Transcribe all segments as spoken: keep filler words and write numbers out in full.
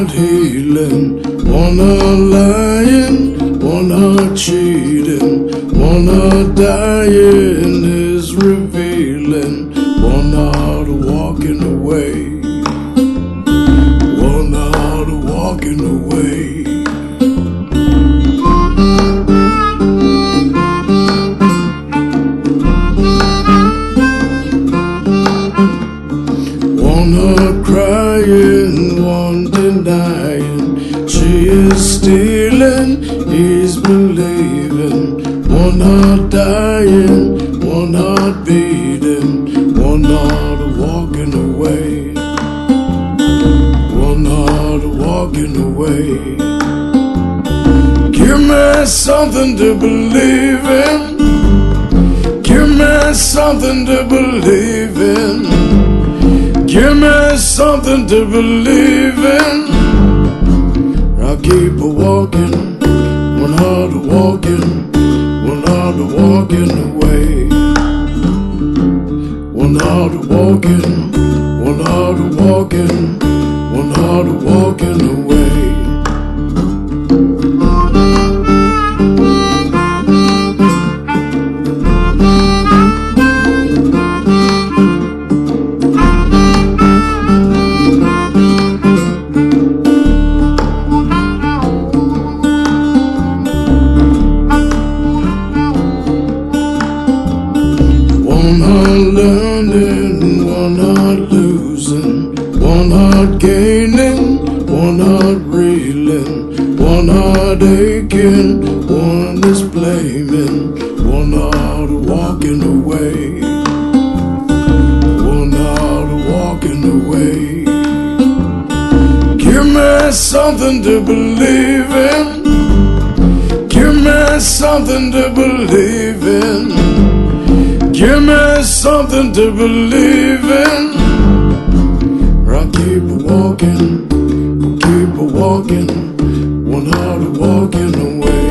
heart healing, one heart lying, one heart cheating, one heart dying is revealing, one heart walking away, one heart walking away. One heart crying, one denying, she is stealing, he's believing. One heart dying, one heart beating, one heart walking away, one heart walking away. Give me something to believe in, give me something to believe in. Give me something to believe in. I'll keep a walking, one heart walking, one heart walking away. One heart walking, one heart walking, one heart walking away. One heart learning, one heart losing, one heart gaining, one heart reeling, one heart aching, one is blaming, one heart walking away, one heart walking away. Give me something to believe in, give me something to believe in. Give me something to believe in. I'll keep walking, keep walking, one heart walking away,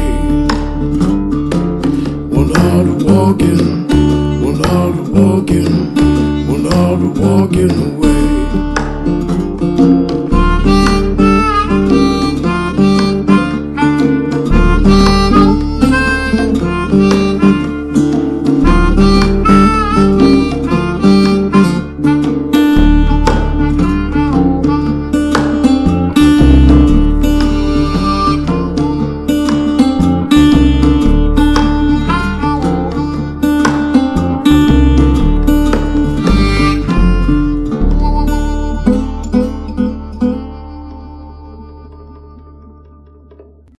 one heart walking, one heart walking, one heart walking away.